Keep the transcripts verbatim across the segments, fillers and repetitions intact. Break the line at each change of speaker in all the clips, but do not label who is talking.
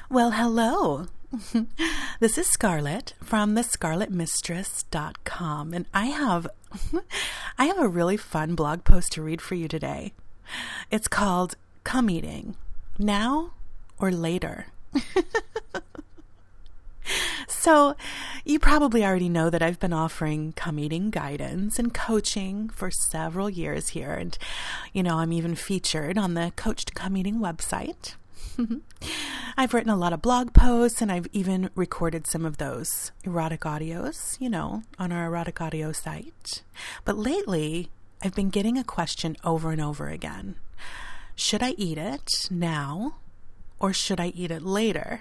Well, hello. This is Scarlett from the scarlet mistress dot com, and I have I have a really fun blog post to read for you today. It's called Come Eating, Now or Later. So, you probably already know that I've been offering come eating guidance and coaching for several years here, and you know, I'm even featured on the Coach to Come Eating website. I've written a lot of blog posts, and I've even recorded some of those erotic audios, you know, on our erotic audio site. But lately, I've been getting a question over and over again. Should I eat it now, or should I eat it later?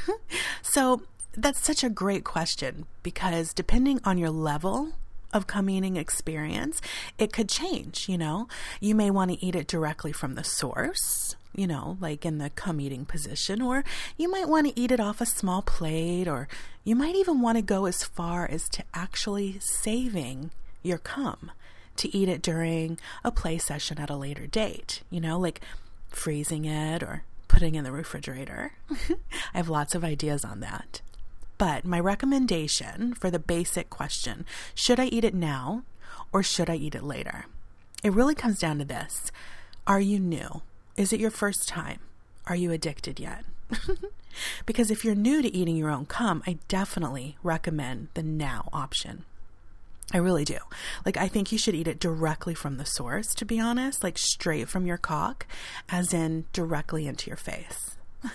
So that's such a great question, because depending on your level of come eating experience, it could change, you know. You may want to eat it directly from the source, you know, like in the come eating position, or you might want to eat it off a small plate, or you might even want to go as far as to actually saving your cum to eat it during a play session at a later date, you know, like freezing it or putting it in the refrigerator. I have lots of ideas on that. But my recommendation for the basic question, should I eat it now or should I eat it later? It really comes down to this. Are you new? Is it your first time? Are you addicted yet? Because if you're new to eating your own cum, I definitely recommend the now option. I really do. Like, I think you should eat it directly from the source, to be honest, like straight from your cock, as in directly into your face.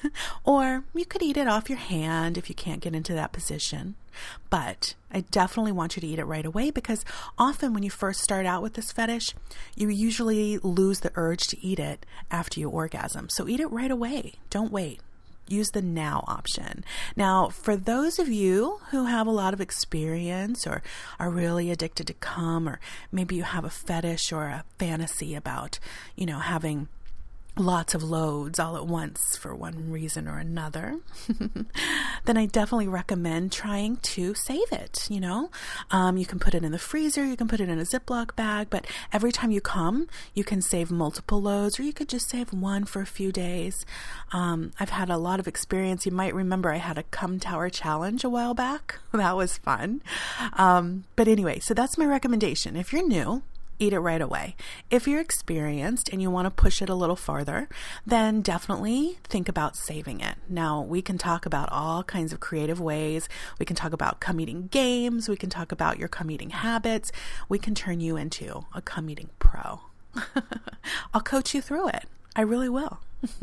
Or you could eat it off your hand if you can't get into that position. But I definitely want you to eat it right away, because often when you first start out with this fetish, you usually lose the urge to eat it after you orgasm. So eat it right away. Don't wait. Use the now option. Now, for those of you who have a lot of experience or are really addicted to cum, or maybe you have a fetish or a fantasy about, you know, having lots of loads all at once for one reason or another, then I definitely recommend trying to save it, you know. Um, you can put it in the freezer, you can put it in a Ziploc bag, but every time you come, you can save multiple loads, or you could just save one for a few days. Um, I've had a lot of experience. You might remember I had a cum tower challenge a while back. That was fun. Um, but anyway, so that's my recommendation. If you're new, eat it right away. If you're experienced and you want to push it a little farther, then definitely think about saving it. Now, we can talk about all kinds of creative ways. We can talk about cum eating games. We can talk about your cum eating habits. We can turn you into a cum eating pro. I'll coach you through it. I really will.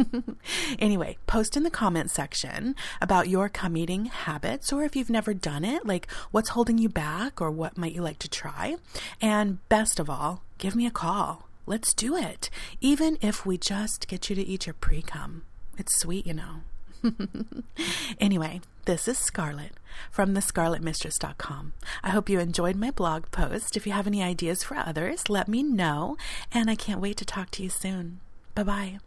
Anyway, post in the comment section about your cum eating habits, or if you've never done it, like what's holding you back, or what might you like to try. And best of all, give me a call. Let's do it. Even if we just get you to eat your pre-cum. It's sweet, you know. Anyway, this is Scarlett from the scarlet mistress dot com. I hope you enjoyed my blog post. If you have any ideas for others, let me know. And I can't wait to talk to you soon. Bye-bye.